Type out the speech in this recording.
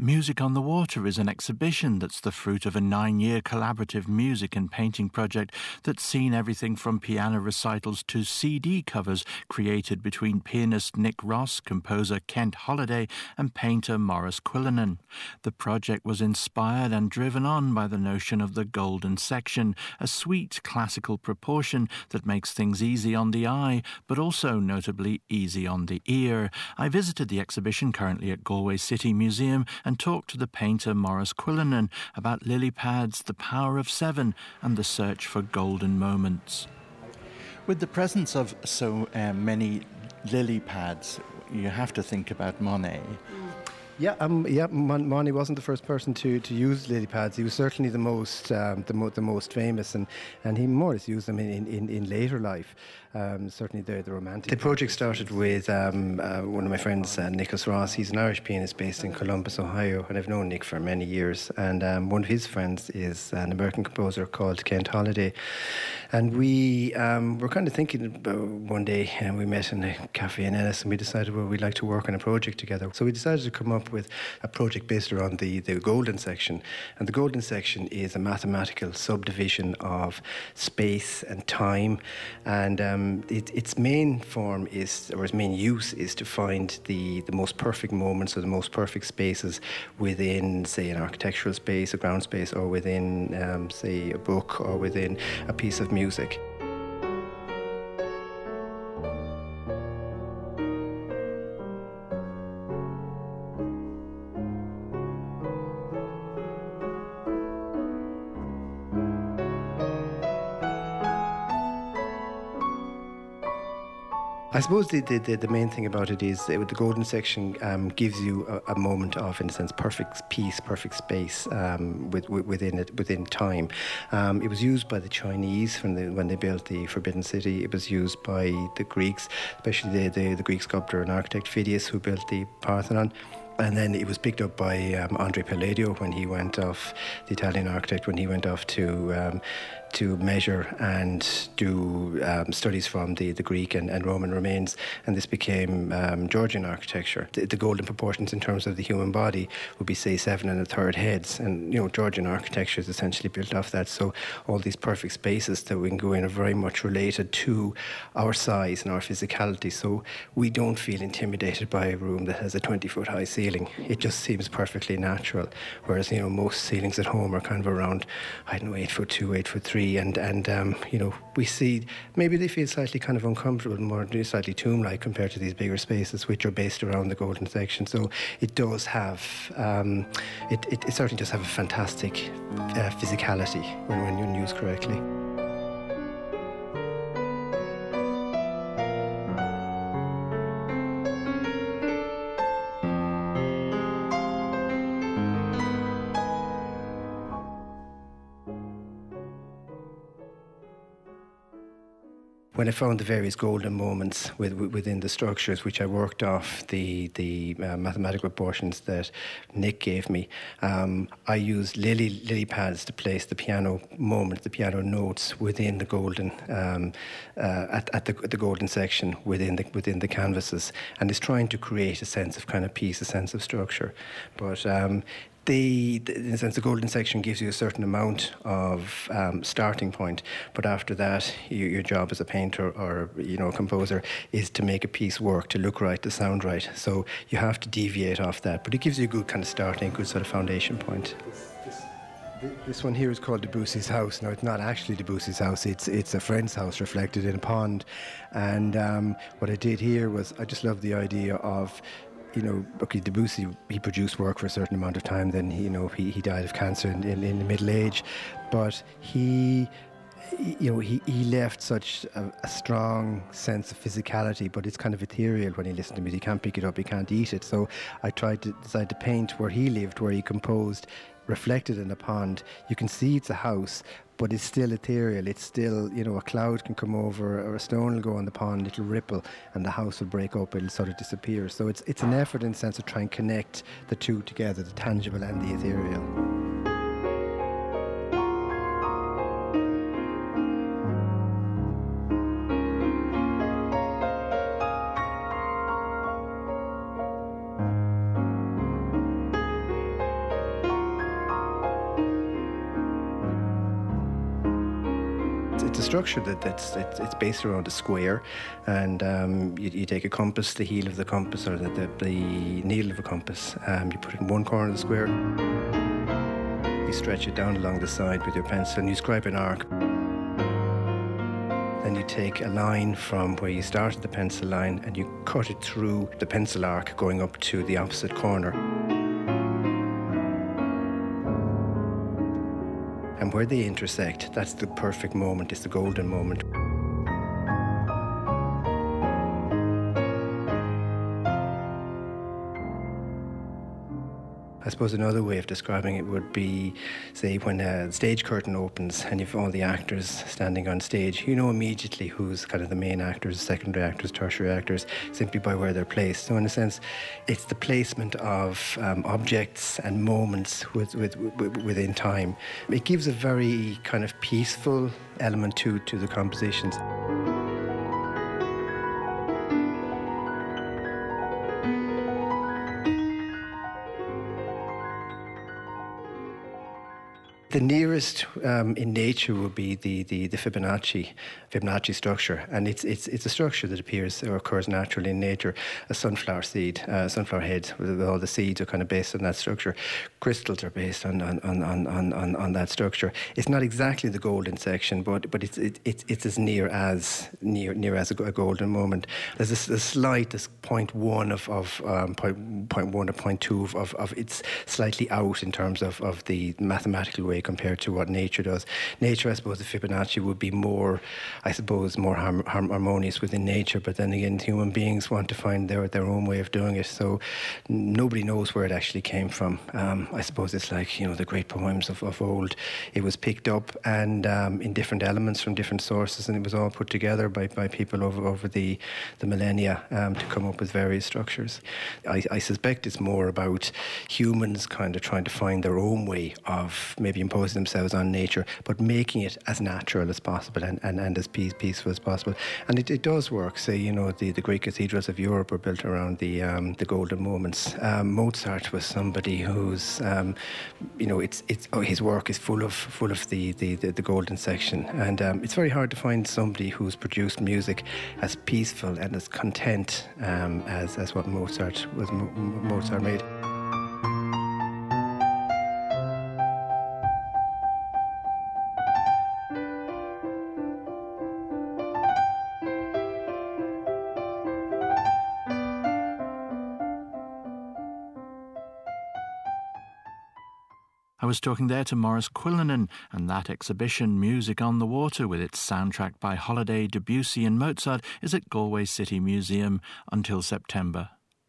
Music on the Water is an exhibition that's the fruit of a 9-year collaborative music and painting project that's seen everything from piano recitals to CD covers created between pianist Nick Ross, composer Kent Holliday and painter Maurice Quillinan. The project was inspired and driven on by the notion of the golden section, a sweet classical proportion that makes things easy on the eye, but also notably easy on the ear. I visited the exhibition currently at Galway City Museum and talked to the painter Maurice Quillinan about lily pads, the power of 7 and the search for golden moments. With the presence of so many lily pads, you have to think about Monet. Monet wasn't the first person to use lily pads. He was certainly the most famous, and he more or less used them in later life. Certainly the romantic. The project started with one of my friends, Nicholas Ross. He's an Irish pianist based in Columbus, Ohio, and I've known Nick for many years. And one of his friends is an American composer called Kent Holliday. And we were kind of thinking about one day, and we met in a cafe in Ennis, and we decided, well, we'd like to work on a project together. So we decided to come up with a project based around the golden section. And the golden section is a mathematical subdivision of space and time. And its main form is, or its main use is to find the most perfect moments or the most perfect spaces within, say, an architectural space, a ground space, or within, say, a book or within a piece of music. I suppose the main thing about it is the golden section gives you a moment of, in a sense, perfect peace, perfect space within time. It was used by the Chinese when they built the Forbidden City. It was used by the Greeks, especially the Greek sculptor and architect Phidias, who built the Parthenon. And then it was picked up by Andrea Palladio when he went off, the Italian architect, when he went off to measure and do studies from the Greek and Roman remains, and this became Georgian architecture. The golden proportions in terms of the human body would be, say, 7 1/3 heads, and Georgian architecture is essentially built off that. So all these perfect spaces that we can go in are very much related to our size and our physicality. So we don't feel intimidated by a room that has a 20-foot high ceiling. It just seems perfectly natural. Whereas most ceilings at home are kind of around, 8'2", 8'3". And we see maybe they feel slightly kind of uncomfortable, more slightly tomb-like compared to these bigger spaces which are based around the golden section. So it does have, it certainly does have a fantastic physicality when used correctly. When I found the various golden moments within the structures, which I worked off the mathematical proportions that Nick gave me, I used lily pads to place the piano moment, the piano notes within the golden at the golden section within the canvases, and it's trying to create a sense of kind of peace, a sense of structure, but. In a sense, the golden section gives you a certain amount of starting point, but after that, your job as a painter or a composer is to make a piece work, to look right, to sound right. So you have to deviate off that, but it gives you a good kind of starting, good sort of foundation point. This one here is called Debussy's house. Now, it's not actually Debussy's house, it's a friend's house reflected in a pond. And what I did here was, I just love the idea of, Debussy, he produced work for a certain amount of time, then he died of cancer in the middle age, but he left such a strong sense of physicality, but it's kind of ethereal when you listen to music. You can't pick it up, you can't eat it. So I decided to paint where he lived, where he composed, reflected in a pond. You can see it's a house, but it's still ethereal. It's still, a cloud can come over, or a stone will go on the pond, it'll ripple, and the house will break up, it'll sort of disappear. So it's an effort in the sense of trying to connect the two together, the tangible and the ethereal. structure it's based around a square, and you take a compass, the heel of the compass, or the needle of a compass. You put it in one corner of the square. You stretch it down along the side with your pencil, and you scribe an arc. Then you take a line from where you started the pencil line, and you cut it through the pencil arc, going up to the opposite corner. And where they intersect, that's the perfect moment, it's the golden moment. I suppose another way of describing it would be, say, when a stage curtain opens and you've all the actors standing on stage, you know immediately who's kind of the main actors, secondary actors, tertiary actors, simply by where they're placed. So in a sense, it's the placement of objects and moments within time. It gives a very kind of peaceful element to the compositions. The nearest in nature would be the Fibonacci structure, and it's a structure that appears or occurs naturally in nature. A sunflower seed, sunflower head, with all the seeds are kind of based on that structure. Crystals are based on that structure. It's not exactly the golden section, but it's as near as a golden moment. There's a slight, this 0.1 of 0.1 or 0.2 of it's slightly out in terms of the mathematical way compared to what nature does. Nature, I suppose, the Fibonacci would be more, I suppose, more harmonious within nature, but then again, human beings want to find their own way of doing it, so nobody knows where it actually came from. I suppose it's like, the great poems of old. It was picked up and in different elements from different sources, and it was all put together by people over the millennia to come up with various structures. I suspect it's more about humans kind of trying to find their own way of maybe imposing themselves on nature, but making it as natural as possible and as peaceful as possible. And it does work. Say, the great cathedrals of Europe are built around the golden moments. Mozart was somebody who's, his work is full of the golden section, and it's very hard to find somebody who's produced music as peaceful and as content as what Mozart made. I was talking there to Maurice Quillinan, and that exhibition, Music on the Water, with its soundtrack by Holiday, Debussy and Mozart, is at Galway City Museum until September.